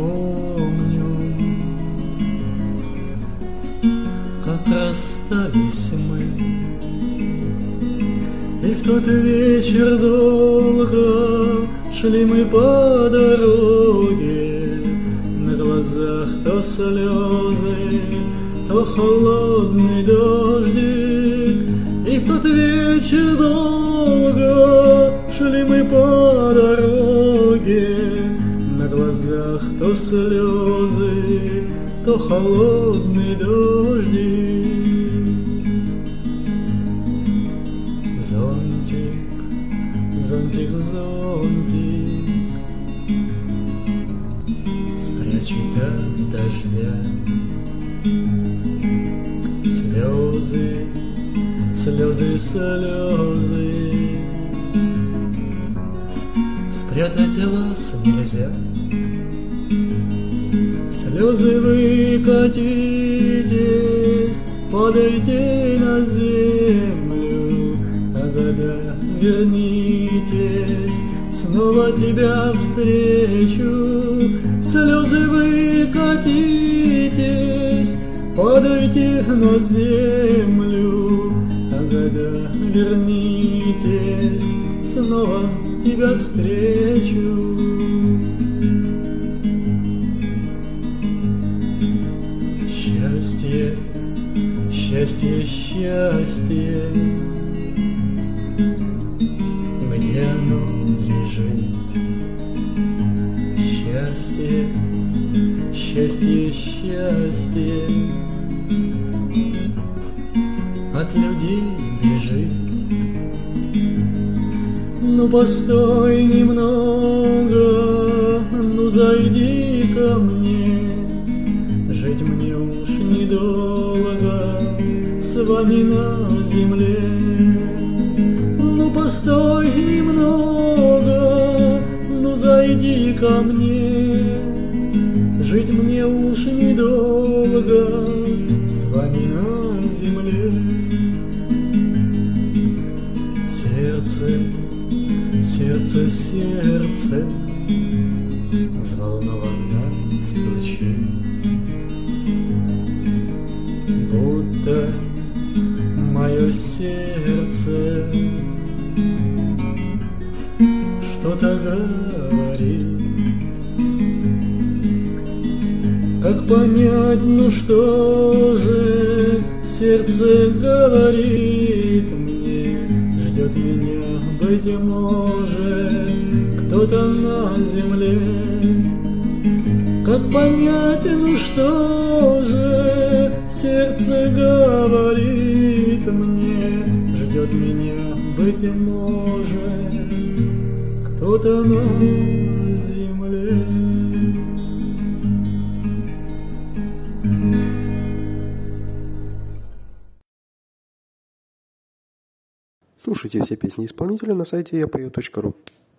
помню, как расстались мы, и в тот вечер долго шли мы по дороге, на глазах то слезы, то холодный дождик. И в тот вечер долго шли мы по дороге, на глазах то слезы, то холодный дождик. Зонтик, зонтик, зонтик, спрячет от дождя слезы, слезы, слезы. Спрятать глаз нельзя, слезы выкатитесь, падайте на землю, а года вернитесь, снова тебя встречу. Слезы выкатитесь, падайте на землю, а года вернитесь, снова тебя встречу. Счастье, счастье, счастье, где оно лежит? Счастье, счастье, счастье от людей бежит. Ну постой немного, ну зайди ко мне, жить мне уж недолго с вами на земле. Ну постой немного, ну зайди ко мне, жить мне уж недолго с вами на земле. Сердце, сердце, сердце взволнованно стучит, будто мое сердце что-то говорит. Как понять, ну что же сердце говорит мне? Ждет меня, быть может, кто-то на земле. Как понять, ну что же сердце говорит мне? Ждет меня, быть может, кто-то на земле. Слушайте все песни исполнителя на сайте yapeo.ru.